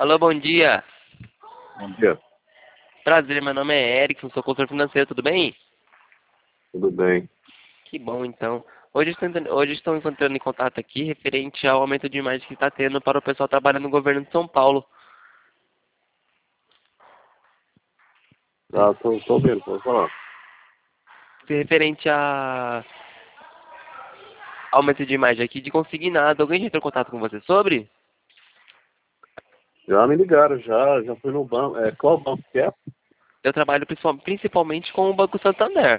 Alô, bom dia. Bom dia, Prazer, meu nome é Erickson, sou consultor financeiro, tudo bem? tudo bem? Que bom, então. Hoje estou encontrando em contato aqui referente ao aumento de imagem que está tendo para o pessoal trabalhando no governo de São Paulo. Tô vendo, pode falar. Referente a aumento de imagem aqui de consignado. Alguém já entrou em contato com você sobre? Já me ligaram, já fui no banco. Qual banco que é? Eu trabalho principalmente com o Banco Santander.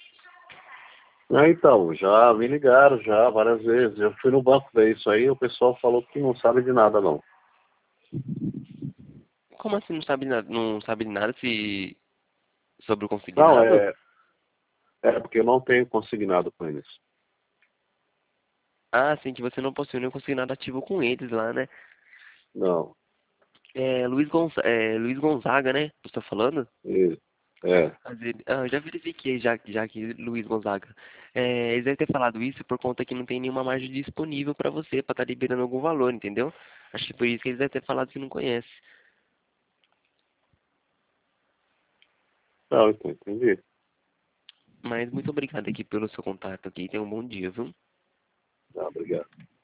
Então, já me ligaram já várias vezes. Eu fui no banco ver isso aí, o pessoal falou que não sabe de nada, não. Como assim não sabe nada sobre o Não, consignado? porque eu não tenho consignado com eles. Ah, sim, que você não possui nenhum consignado ativo com eles lá, né? Não, Luiz Gonzaga, né? Você tá falando? e- é, Eu já verifiquei já que Luiz Gonzaga. Eles devem ter falado isso por conta que não tem nenhuma margem disponível para você, para estar liberando algum valor, entendeu? Acho que por isso que eles devem ter falado que não conhece. não, então, entendi. Mas muito obrigado aqui pelo seu contato aqui. Tenha um bom dia, viu? Tá, obrigado.